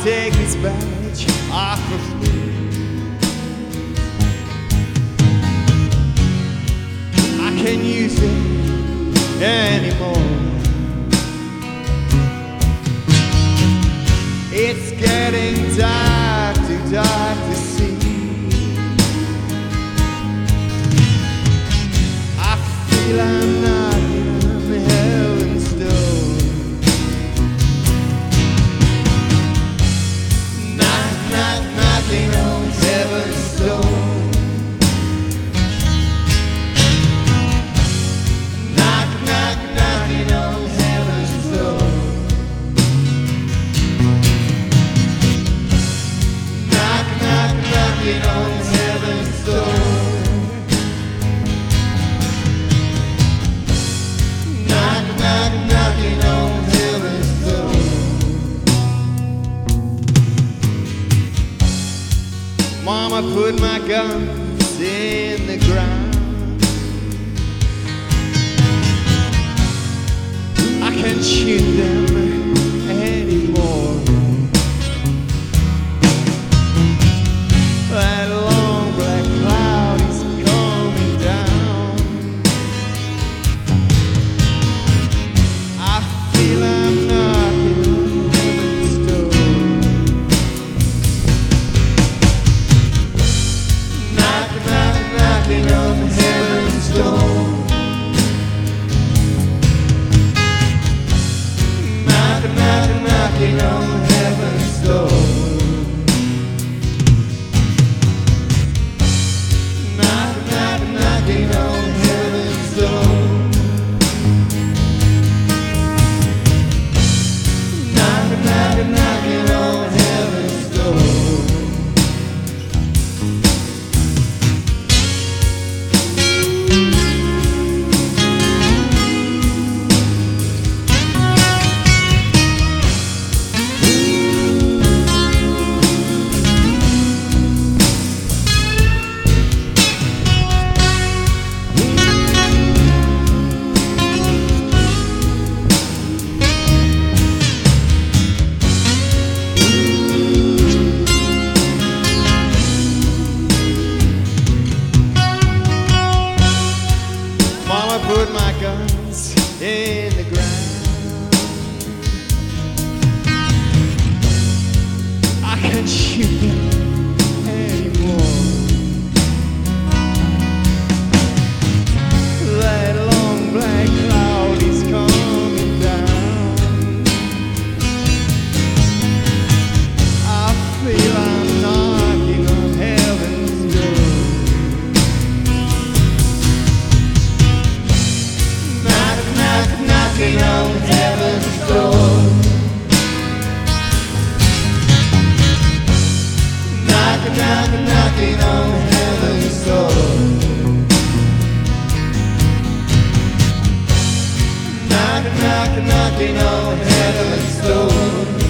take this badge off of me. I can't use it anymore. It's getting dark, too dark to see. I feel I'm knocking on heaven's door. Knock, knock, knocking on heaven's door. Knock, knock, knocking on heaven's door. Knock, knock, knocking on heaven's door. Knock, knock, knocking on heaven's door. Mama put my guns in the ground. I can't shoot them anymore. That long black cloud is coming down. I feel I'm knocking on heaven's door. Knock, knock, knocking on heaven's door. Knock, knock, knocking on heaven's door. Knock, knock, knocking on heaven's door. Knock, knock, knocking on heaven's door. Mama put my guns in the ground. I can't shoot them anymore. That long black cloud is coming down. I feel I'm knocking on heaven's door. Knock, knock, knocking on heaven's door. Knock, knock, knocking on heaven's door. Knock, knock, knocking on heaven's door.